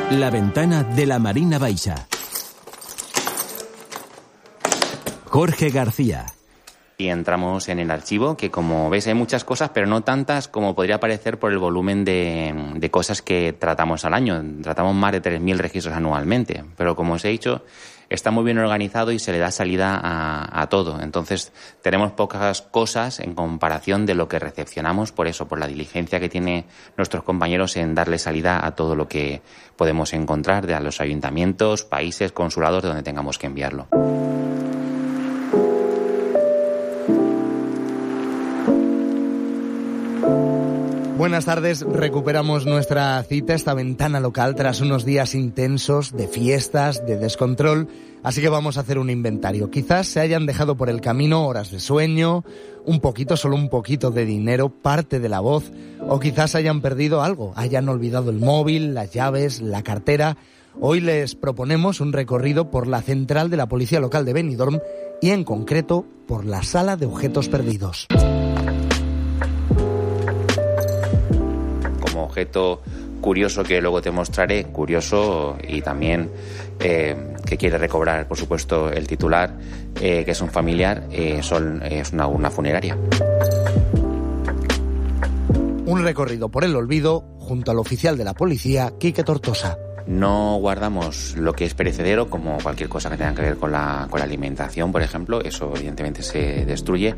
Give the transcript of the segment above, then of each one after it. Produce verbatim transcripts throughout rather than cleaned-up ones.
La ventana de la Marina Baixa. Jorge García. Y entramos en el archivo, que como ves hay muchas cosas, pero no tantas como podría parecer por el volumen de, de cosas que tratamos al año. Tratamos más de tres mil registros anualmente, pero como os he dicho, está muy bien organizado y se le da salida a, a todo. Entonces tenemos pocas cosas en comparación de lo que recepcionamos, por eso, por la diligencia que tienen nuestros compañeros en darle salida a todo lo que podemos encontrar de a los ayuntamientos, países, consulados, de donde tengamos que enviarlo. Buenas tardes, recuperamos nuestra cita, esta ventana local, tras unos días intensos de fiestas, de descontrol, así que vamos a hacer un inventario. Quizás se hayan dejado por el camino horas de sueño, un poquito, solo un poquito de dinero, parte de la voz, o quizás hayan perdido algo, hayan olvidado el móvil, las llaves, la cartera. Hoy les proponemos un recorrido por la central de la Policía Local de Benidorm y en concreto por la Sala de Objetos Perdidos. Objeto curioso que luego te mostraré, curioso y también eh, que quiere recobrar, por supuesto, el titular, eh, que es un familiar, eh, son, es una urna funeraria. Un recorrido por el olvido junto al oficial de la policía, Quique Tortosa. No guardamos lo que es perecedero, como cualquier cosa que tenga que ver con la, con la alimentación, por ejemplo, eso evidentemente se destruye,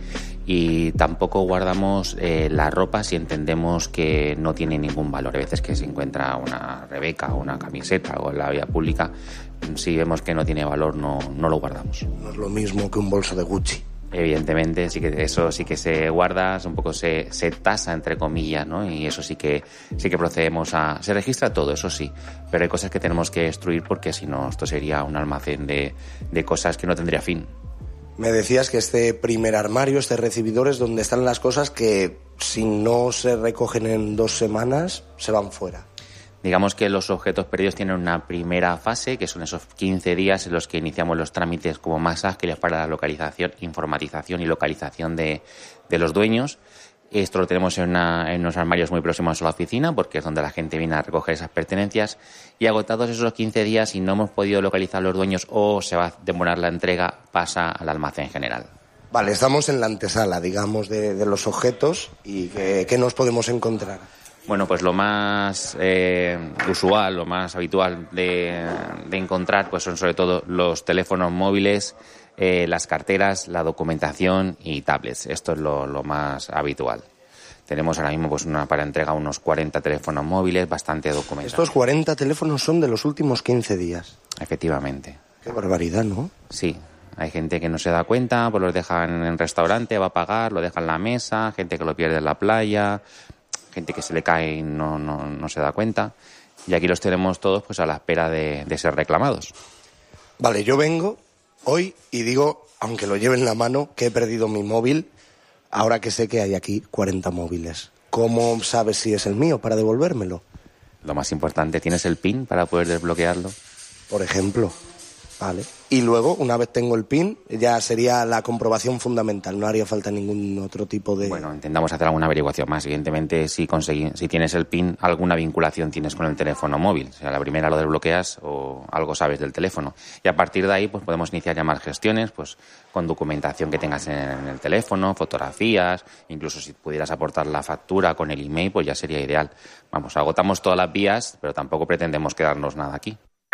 y tampoco guardamos eh, la ropa si entendemos que no tiene ningún valor. A veces que se encuentra una rebeca o una camiseta o en la vía pública, si vemos que no tiene valor no, no lo guardamos. No es lo mismo que un bolso de Gucci. Evidentemente, sí que eso sí que se guarda, un poco se, se tasa, entre comillas, ¿no? Y eso sí que sí que procedemos a... Se registra todo, eso sí, pero hay cosas que tenemos que destruir porque si no, esto sería un almacén de, de cosas que no tendría fin. Me decías que este primer armario, este recibidor, es donde están las cosas que si no se recogen en dos semanas, se van fuera. Digamos que los objetos perdidos tienen una primera fase, que son esos quince días en los que iniciamos los trámites como más ágiles para la localización, informatización y localización de, de los dueños. Esto lo tenemos en, una, en unos armarios muy próximos a la oficina, porque es donde la gente viene a recoger esas pertenencias. Y agotados esos quince días, si no hemos podido localizar los dueños o se va a demorar la entrega, pasa al almacén general. Vale, estamos en la antesala, digamos, de, de los objetos. ¿Y qué, qué nos podemos encontrar? Bueno, pues lo más eh, usual, lo más habitual de, de encontrar, pues son sobre todo los teléfonos móviles, eh, las carteras, la documentación y tablets. Esto es lo, lo más habitual. Tenemos ahora mismo pues una para entrega unos cuarenta teléfonos móviles, bastante documentación. Estos cuarenta teléfonos son de los últimos quince días. Efectivamente. Qué barbaridad, ¿no? Sí. Hay gente que no se da cuenta, pues los dejan en el restaurante, va a pagar, lo deja en la mesa, gente que lo pierde en la playa, gente que se le cae y no, no, no se da cuenta. Y aquí los tenemos todos pues a la espera de, de ser reclamados. Vale, yo vengo hoy y digo, aunque lo lleve en la mano, que he perdido mi móvil, ahora que sé que hay aquí cuarenta móviles. ¿Cómo sabes si es el mío para devolvérmelo? Lo más importante, ¿tienes el PIN para poder desbloquearlo? Por ejemplo. Vale. Y luego, una vez tengo el PIN, ya sería la comprobación fundamental. No haría falta ningún otro tipo de... Bueno, intentamos hacer alguna averiguación más. Evidentemente, si consegui... si tienes el PIN, alguna vinculación tienes con el teléfono móvil. O sea, la primera lo desbloqueas o algo sabes del teléfono. Y a partir de ahí, pues podemos iniciar ya más gestiones, pues con documentación que tengas en el teléfono, fotografías, incluso si pudieras aportar la factura con el email, pues ya sería ideal. Vamos, agotamos todas las vías, pero tampoco pretendemos quedarnos nada aquí.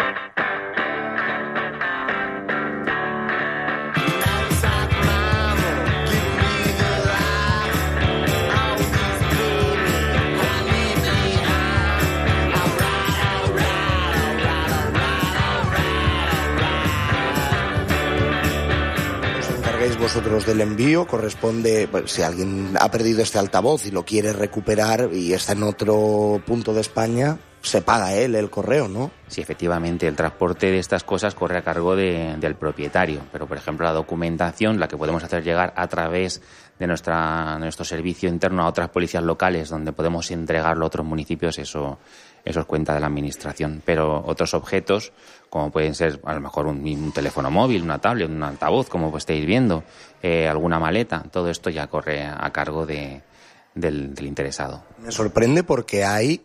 Vosotros del envío, corresponde, pues, si alguien ha perdido este altavoz y lo quiere recuperar y está en otro punto de España, se paga él el correo, ¿no? Sí, efectivamente, el transporte de estas cosas corre a cargo de, del propietario, pero por ejemplo la documentación, la que podemos hacer llegar a través de, nuestra, de nuestro servicio interno a otras policías locales donde podemos entregarlo a otros municipios, eso, eso es cuenta de la administración. Pero otros objetos, como pueden ser a lo mejor un, un teléfono móvil, una tablet, un altavoz, como estáis viendo, eh, alguna maleta, todo esto ya corre a cargo de, del, del interesado. Me sorprende porque hay